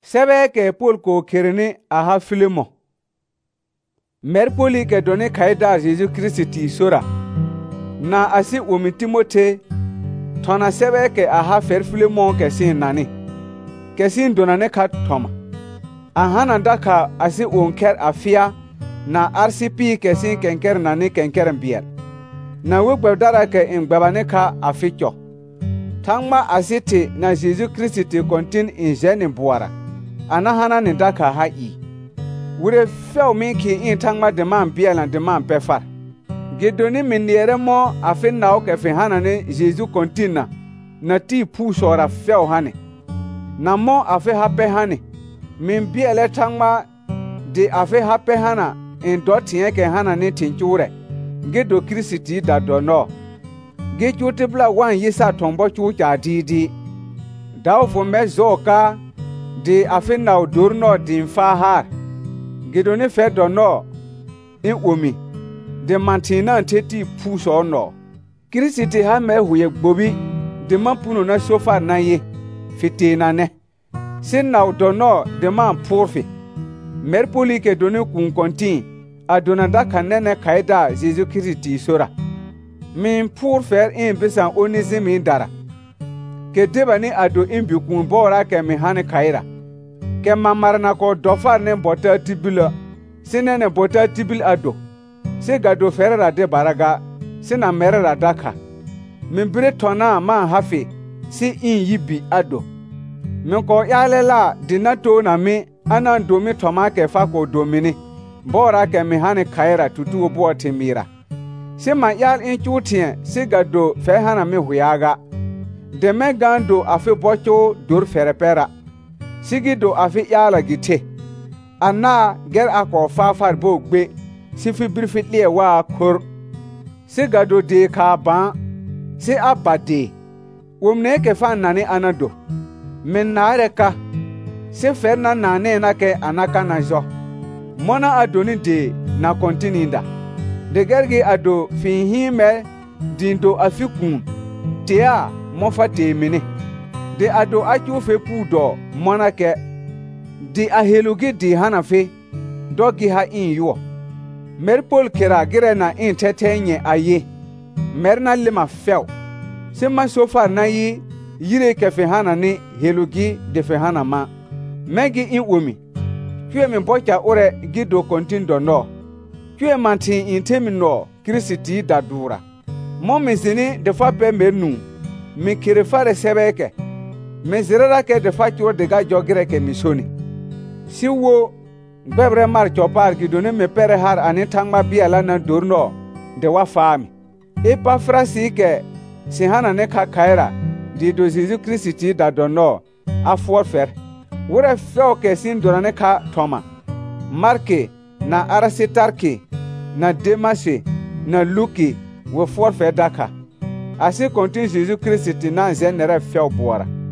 Sebe ke Paul ko kerni aha Filimo. Mer Poli ke doni kaida Jésus Christi sora. Na asi umi Timote tona sebe ke aha fer Filimo ke sin nani. Ke sin donane ka toma. Ahana daka asi unker afia na RCP ke sin kenker nani kenker mbier. Na wegbe dara ke ingbabane ka aficho. Tangma asiti na Jésus Christi kontin injeni buara. Anahana ni daka hai. Wure fel minki in tangma deman biela deman pefar. Gedoni miniere mo afin na oke fe hana ni Jésus kontina na ti pusora fel hane. Na mo afe hape hane. Min biele tangma de afe hape hana in doti yeke hana ni tinchure. Gedo Kristi da dono. Gejuti bla wan yisa tombo chucha didi. Daufo mezoka de afin na udurno din fahar. Gedoni fe dono in umi. De mantina teti puso no. Kristi ha me huye gbobi. De man puno na sofa na ye. Fiti na ne. Sin na udono de man porfi. Merpoli ke doni kun kontin. Adonada kanene kaida Jésus Christi sora. Min pour faire in bisan onisimi dara. Ke debani ado in bikun bora ke mi hane kaira. Ke mamarna ko dofar ne bota tibila. Sine ne bota tibil ado. Se gado ferra de baraga. Sina merera daka. Min bre tona man hafi. Si in yibi ado. Min ko yalela dinato na mi anan domi toma ke fako domini. Bora ke mi hane kaira tutu bo timira. Si ma yal in chutien si gado fe hana mi huyaga. De me gando afi bocho dur ferepera. Sigi do afi yala gite. Ana ger ako fafar bo gbe. Si fi birfit liye wa kur. Si gado de ka ban. Si abade. Wumne ke fan nani anado. Min naare ka. Si fer na nane na ke anaka na jo. Mona adoni de na kontininda. De gergi ado finhime dindo afikun. Tea mofa temine. De ado achu fe pudo mona ke. De ahelugi di hanafe. Dogi ha in yuo. Merpol kera gire na in tetenye aye. Merna lima fel. Sima sofa na yi yire ke fe hana ni helugi de fe hana ma. Megi in umi. Kwe mi bocha ore gido kontindo no. Kwe manti intemi no Kristi dadura. Mo mizini defa pe menu. Mi kirefare sebeke. Mizirera ke defa churo dega jogire ke misoni. Si wo gbebre mar chopar gidone me pere har anitangma biala na durno de wa fami. Ipa frasi ke si hana ne kakaira di do Jésus Kristi dadono afuor fer. Wure feo ke sin dorane ka toma. Marke na Arasitarke na Demase na Luki we forfe daka. Asi kontin Jésus Christi na zenere feo boara.